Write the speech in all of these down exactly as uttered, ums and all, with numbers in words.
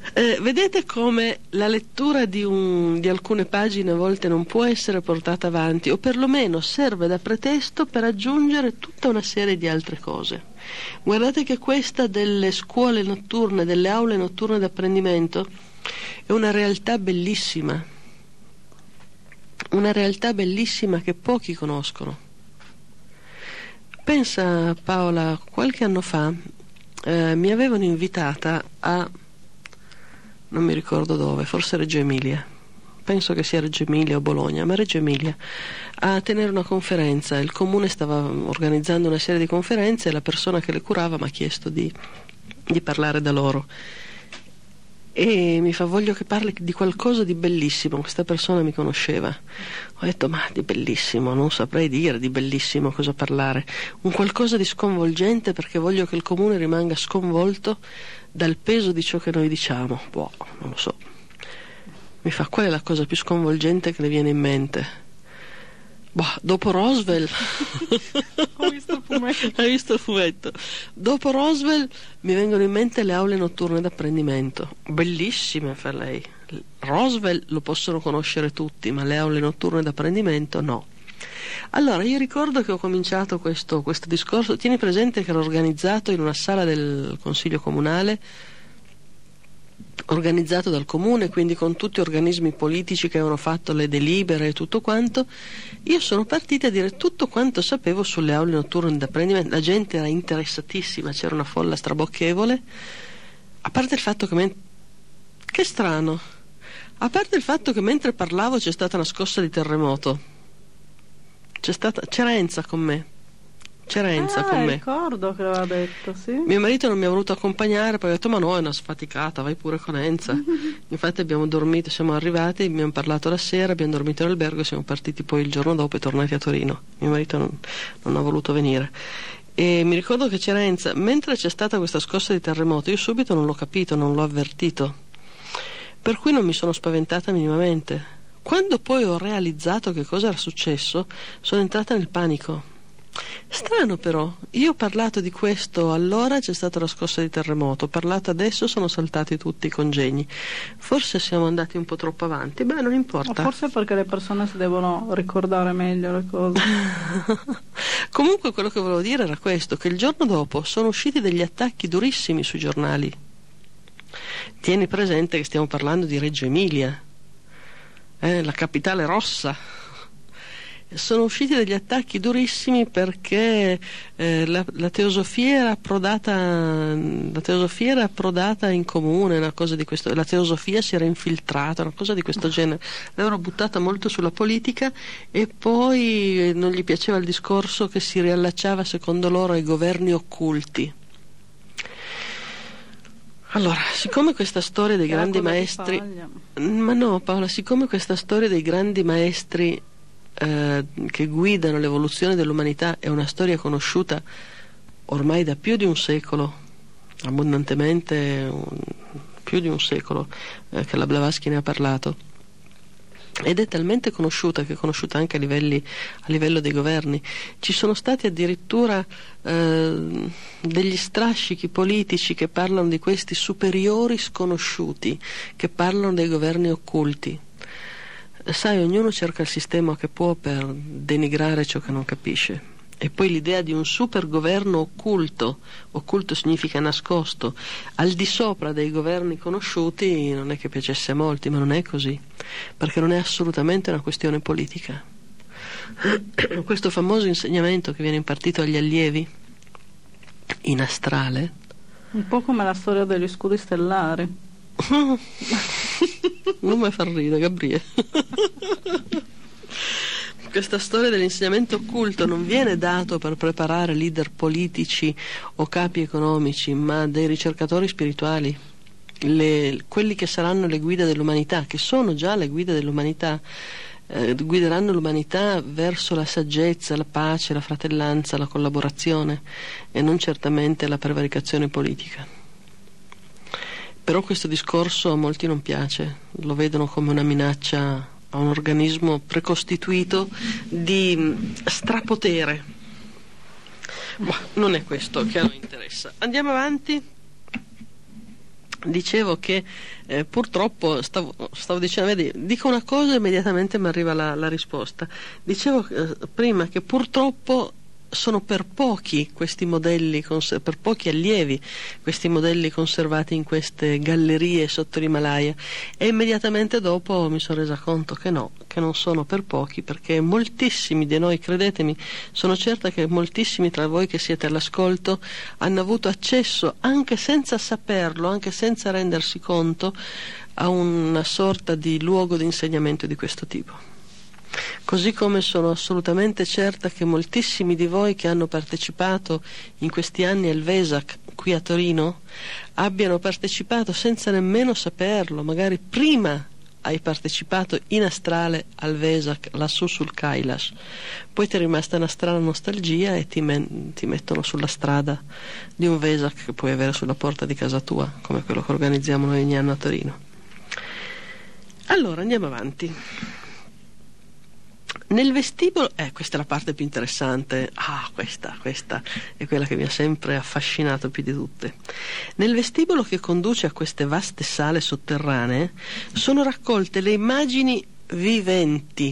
Eh, vedete come la lettura di, un, di alcune pagine a volte non può essere portata avanti, o perlomeno serve da pretesto per aggiungere tutta una serie di altre cose. Guardate che questa delle scuole notturne, delle aule notturne d'apprendimento, è una realtà bellissima, una realtà bellissima che pochi conoscono. Pensa, Paola, qualche anno fa eh, mi avevano invitata a, non mi ricordo dove, forse Reggio Emilia, penso che sia Reggio Emilia o Bologna, ma Reggio Emilia, a tenere una conferenza. Il comune stava organizzando una serie di conferenze e la persona che le curava mi ha chiesto di, di parlare da loro. E mi fa: voglio che parli di qualcosa di bellissimo. Questa persona mi conosceva. Ho detto: ma di bellissimo non saprei dire di bellissimo cosa parlare, un qualcosa di sconvolgente, perché voglio che il comune rimanga sconvolto dal peso di ciò che noi diciamo. Boh, non lo so. Mi fa: qual è la cosa più sconvolgente che le viene in mente? Boh, dopo Roswell. Ho visto il fumetto. Hai visto il fumetto? Dopo Roswell mi vengono in mente le aule notturne d'apprendimento. Bellissime, fa lei. Roswell lo possono conoscere tutti, ma le aule notturne d'apprendimento no. Allora, io ricordo che ho cominciato questo, questo discorso. Tieni presente che l'ho organizzato in una sala del Consiglio Comunale, organizzato dal comune, quindi con tutti organismi politici che avevano fatto le delibere e tutto quanto. Io sono partita a dire tutto quanto sapevo sulle aule notturne d'apprendimento. La gente era interessatissima, c'era una folla strabocchevole, a parte il fatto che men- che strano a parte il fatto che mentre parlavo c'è stata una scossa di terremoto. C'è stata c'era Enza con me C'era Enza ah, con me. ricordo che l'aveva detto, sì. Mio marito non mi ha voluto accompagnare perché ha detto: ma no, è una sfaticata, vai pure con Enza. Infatti abbiamo dormito, siamo arrivati, abbiamo parlato la sera, abbiamo dormito in albergo e siamo partiti poi il giorno dopo e tornati a Torino. Mio marito non, non ha voluto venire. E mi ricordo che c'era Enza. Mentre c'è stata questa scossa di terremoto, io subito non l'ho capito, non l'ho avvertito, per cui non mi sono spaventata minimamente. Quando poi ho realizzato che cosa era successo, sono entrata nel panico. Strano però, io ho parlato di questo allora, c'è stata la scossa di terremoto, ho parlato adesso, sono saltati tutti i congegni. Forse siamo andati un po' troppo avanti. Beh, non importa. O forse perché le persone si devono ricordare meglio le cose. Comunque quello che volevo dire era questo, che il giorno dopo sono usciti degli attacchi durissimi sui giornali. Tieni presente che stiamo parlando di Reggio Emilia, eh, la capitale rossa. Sono usciti degli attacchi durissimi perché eh, la, la teosofia era approdata la teosofia era approdata in comune, una cosa di questo, la teosofia si era infiltrata, una cosa di questo genere. L'avevano buttata molto sulla politica e poi non gli piaceva il discorso che si riallacciava secondo loro ai governi occulti. Allora, siccome questa storia dei grandi maestri ma no Paola, siccome questa storia dei grandi maestri Eh, che guidano l'evoluzione dell'umanità è una storia conosciuta ormai da più di un secolo, abbondantemente un, più di un secolo eh, che la Blavatsky ne ha parlato, ed è talmente conosciuta che è conosciuta anche a, livelli, a livello dei governi. Ci sono stati addirittura eh, degli strascichi politici che parlano di questi superiori sconosciuti, che parlano dei governi occulti. Sai, ognuno cerca il sistema che può per denigrare ciò che non capisce. E poi l'idea di un super governo occulto, occulto significa nascosto, al di sopra dei governi conosciuti, non è che piacesse a molti, ma non è così, perché non è assolutamente una questione politica. Questo famoso insegnamento che viene impartito agli allievi in astrale, un po' come la storia degli scudi stellari. Non mi fa ridere, Gabriele. Questa storia dell'insegnamento occulto non viene dato per preparare leader politici o capi economici, ma dei ricercatori spirituali, le, quelli che saranno le guide dell'umanità, che sono già le guide dell'umanità, eh, guideranno l'umanità verso la saggezza, la pace, la fratellanza, la collaborazione e non certamente la prevaricazione politica. Però questo discorso a molti non piace, lo vedono come una minaccia a un organismo precostituito di strapotere. Ma non è questo che a noi interessa. Andiamo avanti. dicevo che eh, purtroppo stavo, stavo dicendo, vedi, dico una cosa e immediatamente mi arriva la, la risposta. Dicevo eh, prima che purtroppo sono per pochi questi modelli, cons- per pochi allievi questi modelli conservati in queste gallerie sotto l'Himalaya, e immediatamente dopo mi sono resa conto che no, che non sono per pochi, perché moltissimi di noi, credetemi, sono certa che moltissimi tra voi che siete all'ascolto hanno avuto accesso, anche senza saperlo, anche senza rendersi conto, a una sorta di luogo di insegnamento di questo tipo. Così come sono assolutamente certa che moltissimi di voi che hanno partecipato in questi anni al Vesak qui a Torino abbiano partecipato senza nemmeno saperlo, magari prima hai partecipato in astrale al Vesak lassù sul Kailash, poi ti è rimasta una strana nostalgia e ti, men- ti mettono sulla strada di un Vesak che puoi avere sulla porta di casa tua, come quello che organizziamo noi ogni anno a Torino. Allora andiamo avanti. Nel vestibolo, eh, questa è la parte più interessante, ah, questa, questa è quella che mi ha sempre affascinato più di tutte. Nel vestibolo che conduce a queste vaste sale sotterranee sono raccolte le immagini viventi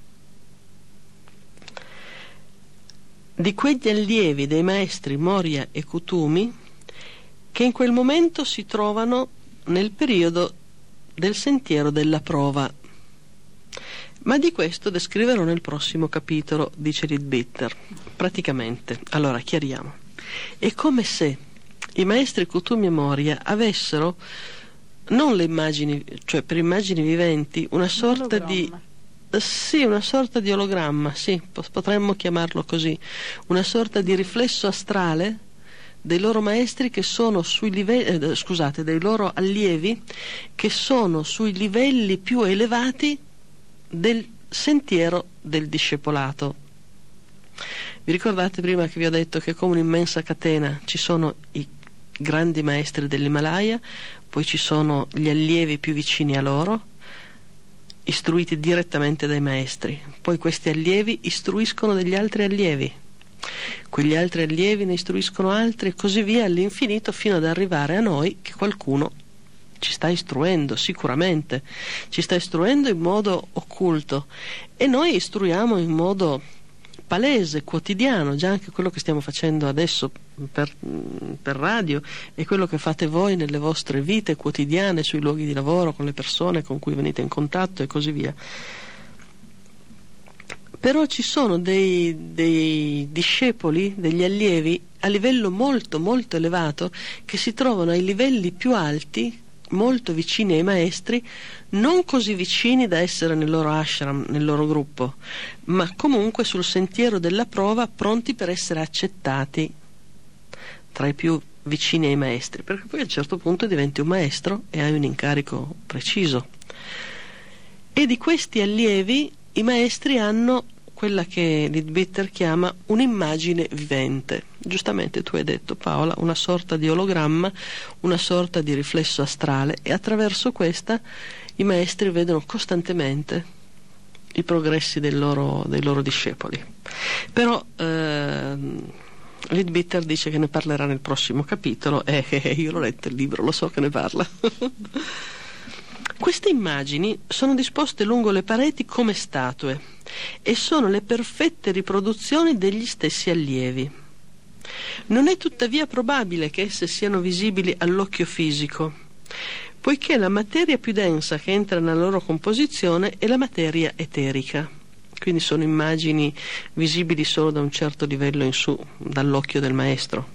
di quegli allievi dei maestri Moria e Kutumi che in quel momento si trovano nel periodo del sentiero della prova. Ma di questo descriverò nel prossimo capitolo, dice Leadbeater. Praticamente, allora chiariamo, è come se i maestri Kutumi e Moria avessero non le immagini, cioè per immagini viventi, una sorta di sì, una sorta di ologramma, sì, potremmo chiamarlo così, una sorta di riflesso astrale dei loro maestri che sono sui livelli, eh, scusate, dei loro allievi che sono sui livelli più elevati del sentiero del discepolato. Vi ricordate prima che vi ho detto che come un'immensa catena ci sono i grandi maestri dell'Himalaya, poi ci sono gli allievi più vicini a loro, istruiti direttamente dai maestri, poi questi allievi istruiscono degli altri allievi, quegli altri allievi ne istruiscono altri e così via all'infinito, fino ad arrivare a noi che qualcuno ci sta istruendo, sicuramente ci sta istruendo in modo occulto e noi istruiamo in modo palese, quotidiano, già anche quello che stiamo facendo adesso per, per radio e quello che fate voi nelle vostre vite quotidiane sui luoghi di lavoro, con le persone con cui venite in contatto e così via. Però ci sono dei, dei discepoli, degli allievi a livello molto molto elevato che si trovano ai livelli più alti, molto vicini ai maestri, non così vicini da essere nel loro ashram, nel loro gruppo, ma comunque sul sentiero della prova, pronti per essere accettati tra i più vicini ai maestri, perché poi a un certo punto diventi un maestro e hai un incarico preciso. E di questi allievi i maestri hanno quella che Leadbeater chiama un'immagine vivente. Giustamente tu hai detto, Paola, una sorta di ologramma, una sorta di riflesso astrale, e attraverso questa i maestri vedono costantemente i progressi dei loro, dei loro discepoli. Però eh, Leadbeater dice che ne parlerà nel prossimo capitolo e eh, io l'ho letto il libro, lo so che ne parla. Queste immagini sono disposte lungo le pareti come statue e sono le perfette riproduzioni degli stessi allievi. Non è tuttavia probabile che esse siano visibili all'occhio fisico, poiché la materia più densa che entra nella loro composizione è la materia eterica. Quindi sono immagini visibili solo da un certo livello in su, dall'occhio del maestro.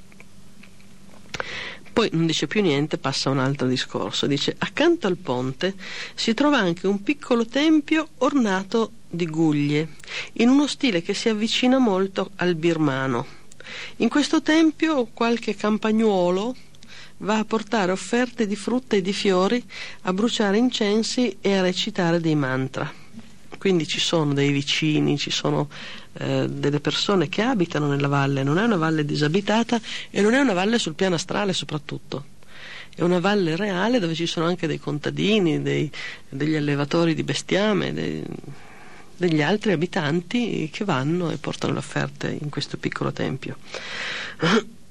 Poi non dice più niente, passa a un altro discorso. Dice: accanto al ponte si trova anche un piccolo tempio ornato di guglie, in uno stile che si avvicina molto al birmano. In questo tempio qualche campagnuolo va a portare offerte di frutta e di fiori, a bruciare incensi e a recitare dei mantra. Quindi ci sono dei vicini, ci sono eh, delle persone che abitano nella valle. Non è una valle disabitata e non è una valle sul piano astrale soprattutto. È una valle reale dove ci sono anche dei contadini, dei, degli allevatori di bestiame, dei, degli altri abitanti che vanno e portano le offerte in questo piccolo tempio.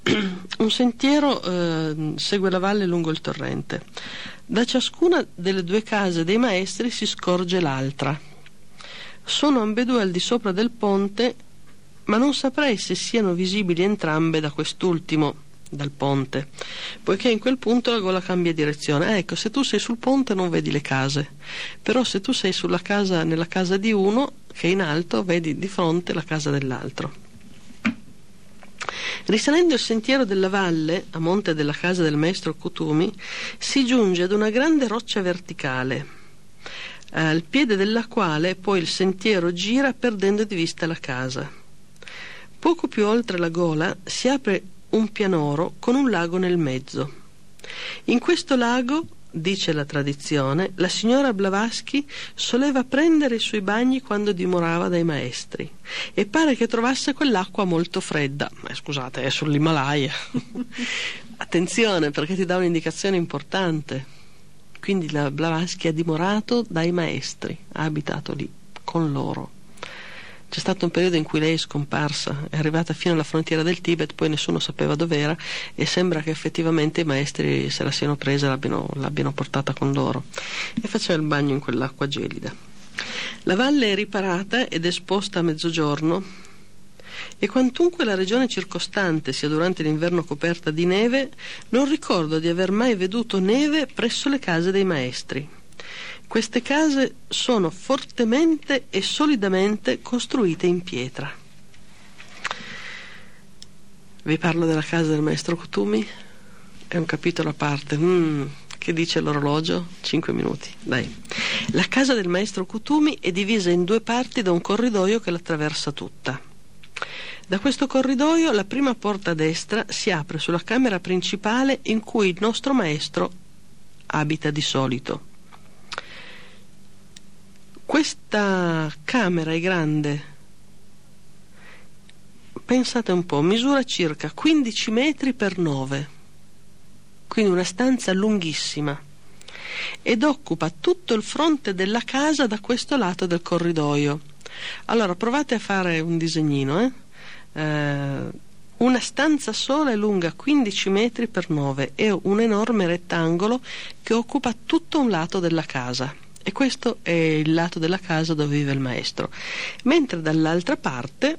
Un sentiero eh, segue la valle lungo il torrente. Da ciascuna delle due case dei maestri si scorge l'altra. Sono ambedue al di sopra del ponte, ma non saprei se siano visibili entrambe da quest'ultimo, dal ponte, poiché in quel punto la gola cambia direzione. Eh, ecco, se tu sei sul ponte non vedi le case, però se tu sei sulla casa, nella casa di uno che è in alto, vedi di fronte la casa dell'altro. Risalendo il sentiero della valle, a monte della casa del maestro Kutumi, si giunge ad una grande roccia verticale, al piede della quale poi il sentiero gira perdendo di vista la casa. Poco più oltre la gola si apre un pianoro con un lago nel mezzo. In questo lago, dice la tradizione, la signora Blavatsky soleva prendere i suoi bagni quando dimorava dai maestri, e pare che trovasse quell'acqua molto fredda. Ma scusate, è sull'Himalaya. Attenzione, perché ti dà un'indicazione importante. Quindi la Blavatsky ha dimorato dai maestri, ha abitato lì con loro. C'è stato un periodo in cui lei è scomparsa, è arrivata fino alla frontiera del Tibet, poi nessuno sapeva dov'era, e sembra che effettivamente i maestri se la siano presa e l'abbiano, l'abbiano portata con loro, e faceva il bagno in quell'acqua gelida. La valle è riparata ed esposta a mezzogiorno, e quantunque la regione circostante sia durante l'inverno coperta di neve, non ricordo di aver mai veduto neve presso le case dei maestri. Queste case sono fortemente e solidamente costruite in pietra. Vi parlo della casa del maestro Kutumi? È un capitolo a parte. Mm, che dice l'orologio? Cinque minuti, dai. La casa del maestro Kutumi è divisa in due parti da un corridoio che l'attraversa tutta. Da questo corridoio la prima porta a destra si apre sulla camera principale in cui il nostro maestro abita di solito. Questa camera è grande, pensate un po', misura circa quindici metri per nove, quindi una stanza lunghissima, ed occupa tutto il fronte della casa da questo lato del corridoio. Allora provate a fare un disegnino, eh? Eh, una stanza sola è lunga quindici metri per nove, è un enorme rettangolo che occupa tutto un lato della casa. E questo è il lato della casa dove vive il maestro, mentre dall'altra parte,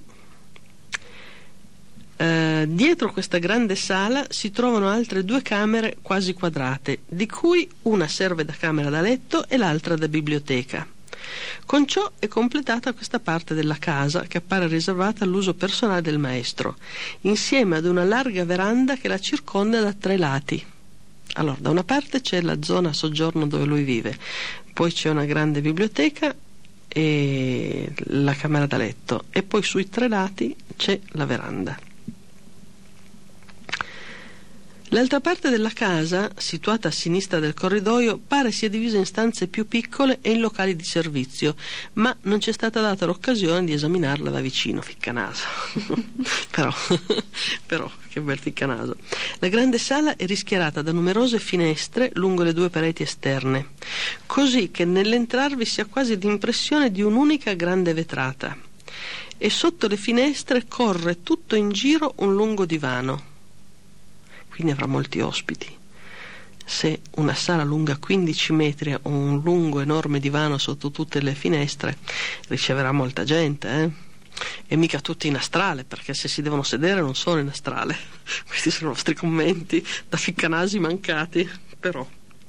eh, dietro questa grande sala, si trovano altre due camere quasi quadrate, di cui una serve da camera da letto e l'altra da biblioteca. Con ciò è completata questa parte della casa, che appare riservata all'uso personale del maestro, insieme ad una larga veranda che la circonda da tre lati. Allora, da una parte c'è la zona soggiorno dove lui vive, poi c'è una grande biblioteca e la camera da letto, e poi sui tre lati c'è la veranda. L'altra parte della casa, situata a sinistra del corridoio, pare sia divisa in stanze più piccole e in locali di servizio, ma non c'è stata data l'occasione di esaminarla da vicino, ficcanaso. però, però, che bel ficcanaso. La grande sala è rischiarata da numerose finestre lungo le due pareti esterne, così che nell'entrarvi si ha quasi l'impressione di un'unica grande vetrata, e sotto le finestre corre tutto in giro un lungo divano. Quindi avrà molti ospiti. Se una sala lunga quindici metri ha un lungo enorme divano sotto tutte le finestre, riceverà molta gente, eh? E mica tutti in astrale, perché se si devono sedere non sono in astrale. Questi sono i nostri commenti da ficcanasi mancati. Però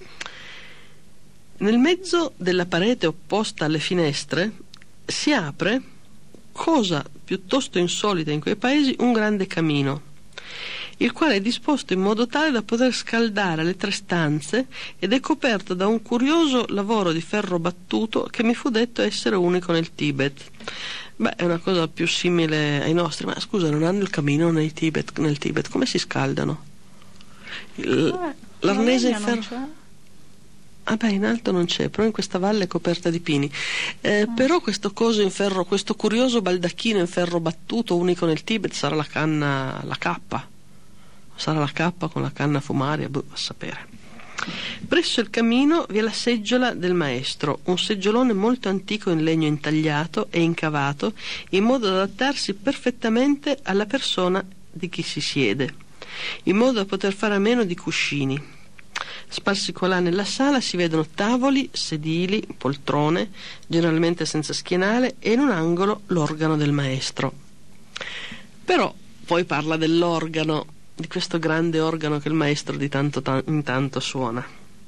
nel mezzo della parete opposta alle finestre si apre, cosa piuttosto insolita in quei paesi, un grande camino, il quale è disposto in modo tale da poter scaldare le tre stanze, ed è coperto da un curioso lavoro di ferro battuto che mi fu detto essere unico nel Tibet. Beh, è una cosa più simile ai nostri, ma scusa, non hanno il camino nel Tibet, nel Tibet come si scaldano? Il, eh, l'arnese in ferro... Ah beh, in alto non c'è, però in questa valle è coperta di pini. Eh, ah. Però questo coso in ferro, questo curioso baldacchino in ferro battuto unico nel Tibet, sarà la canna, la cappa. Sarà la cappa con la canna fumaria, boh, a sapere. Presso il camino vi è la seggiola del maestro, un seggiolone molto antico in legno intagliato e incavato in modo da adattarsi perfettamente alla persona di chi si siede. in modo da poter fare a meno di cuscini. Sparsi qua là nella sala si vedono tavoli, sedili, poltrone, generalmente senza schienale, e in un angolo l'organo del maestro. Però poi parla dell'organo, di questo grande organo che il maestro di tanto in tanto suona.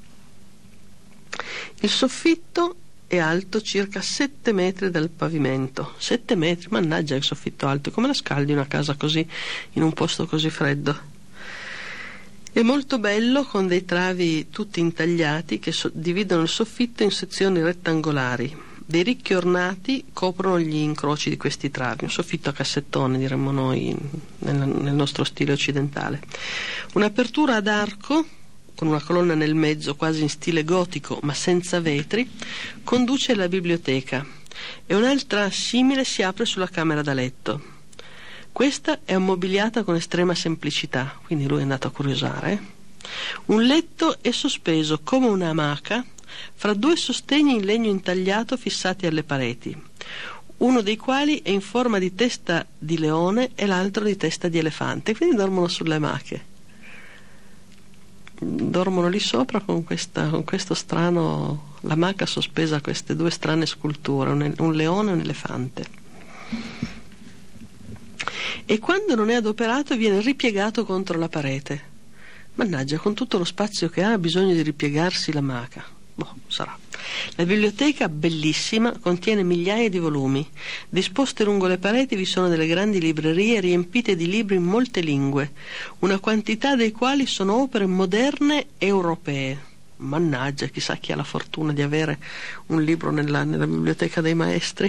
Il soffitto è alto circa sette metri dal pavimento. Sette metri, mannaggia il soffitto alto, come la scaldi una casa così, in un posto così freddo? È molto bello, con dei travi tutti intagliati che so- dividono il soffitto in sezioni rettangolari. Dei ricchi ornati coprono gli incroci di questi travi, un soffitto a cassettone diremmo noi nel, nel nostro stile occidentale. Un'apertura ad arco con una colonna nel mezzo quasi in stile gotico ma senza vetri conduce alla biblioteca, e un'altra simile si apre sulla camera da letto. Questa è ammobiliata con estrema semplicità, quindi lui è andato a curiosare. Un letto è sospeso come un'amaca fra due sostegni in legno intagliato fissati alle pareti, uno dei quali è in forma di testa di leone e l'altro di testa di elefante, quindi dormono sulle amache. Dormono lì sopra con, questa, con questo strano, l'amaca sospesa a queste due strane sculture, un, un leone e un elefante. E quando non è adoperato viene ripiegato contro la parete. Mannaggia, con tutto lo spazio che ha, ha bisogno di ripiegarsi l'amaca. Boh, sarà. La biblioteca, bellissima, contiene migliaia di volumi. Disposte lungo le pareti vi sono delle grandi librerie riempite di libri in molte lingue, una quantità dei quali sono opere moderne europee. Mannaggia, chissà chi ha la fortuna di avere un libro nella, nella biblioteca dei maestri.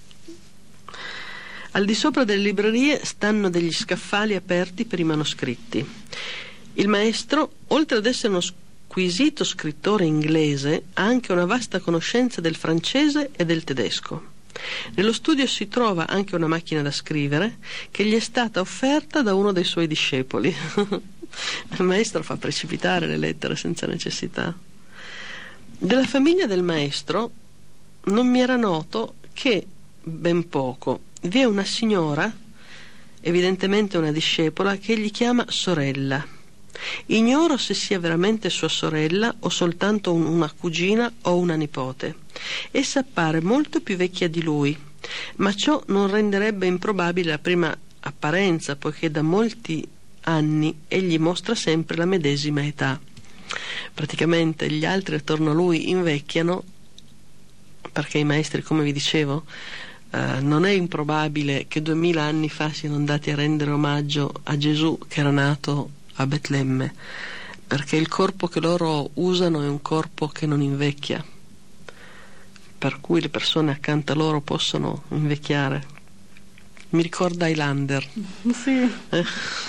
Al di sopra delle librerie stanno degli scaffali aperti per i manoscritti. Il maestro, oltre ad essere uno squisito scrittore inglese, ha anche una vasta conoscenza del francese e del tedesco. Nello studio si trova anche una macchina da scrivere che gli è stata offerta da uno dei suoi discepoli. Il maestro fa precipitare le lettere senza necessità. Della famiglia del maestro non mi era noto che ben poco. Vi è una signora, evidentemente una discepola, che gli chiama sorella. Ignoro se sia veramente sua sorella o soltanto un, una cugina o una nipote. Essa appare molto più vecchia di lui, ma ciò non renderebbe improbabile la prima apparenza, poiché da molti anni egli mostra sempre la medesima età. Praticamente gli altri attorno a lui invecchiano, perché i maestri, come vi dicevo, Uh, non è improbabile che duemila anni fa siano andati a rendere omaggio a Gesù che era nato a Betlemme, perché il corpo che loro usano è un corpo che non invecchia, per cui le persone accanto a loro possono invecchiare. Mi ricorda Highlander. Sì. Eh.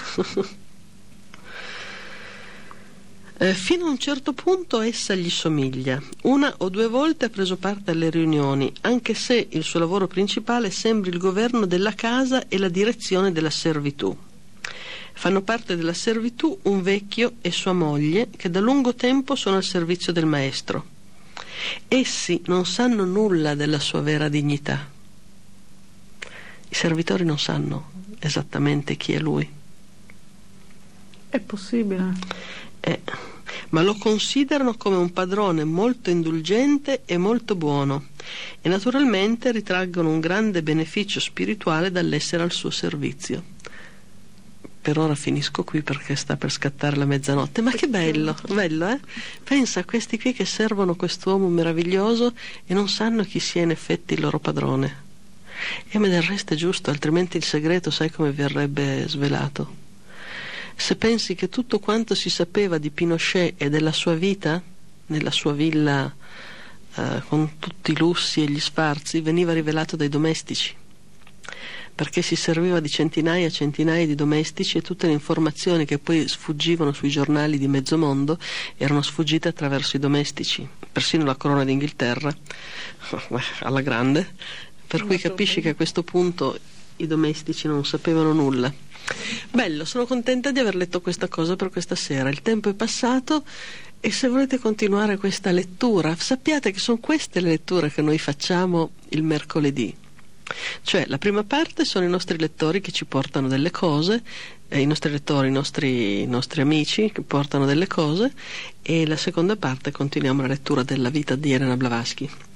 Eh, fino a un certo punto essa gli somiglia. Una o due volte ha preso parte alle riunioni, anche se il suo lavoro principale sembri il governo della casa e la direzione della servitù. Fanno parte della servitù un vecchio e sua moglie che da lungo tempo sono al servizio del maestro. Essi non sanno nulla della sua vera dignità. I servitori non sanno esattamente chi è lui. È possibile. Eh, ma lo considerano come un padrone molto indulgente e molto buono, e naturalmente ritraggono un grande beneficio spirituale dall'essere al suo servizio. Per ora finisco qui perché sta per scattare la mezzanotte. Ma che bello, bello, eh? Pensa a questi qui che servono quest'uomo meraviglioso e non sanno chi sia in effetti il loro padrone. E ma del resto è giusto, altrimenti il segreto sai come verrebbe svelato? Se pensi che tutto quanto si sapeva di Pinochet e della sua vita nella sua villa eh, con tutti i lussi e gli sfarzi veniva rivelato dai domestici, perché si serviva di centinaia e centinaia di domestici, e tutte le informazioni che poi sfuggivano sui giornali di mezzo mondo erano sfuggite attraverso i domestici, persino la corona d'Inghilterra alla grande, per cui capisci che a questo punto i domestici non sapevano nulla. Bello, sono contenta di aver letto questa cosa per questa sera. Il tempo è passato e se volete continuare questa lettura, sappiate che sono queste le letture che noi facciamo il mercoledì. Cioè, la prima parte sono i nostri lettori che ci portano delle cose, eh, i nostri lettori, i nostri, i nostri amici che portano delle cose, e la seconda parte continuiamo la lettura della vita di Elena Blavatsky.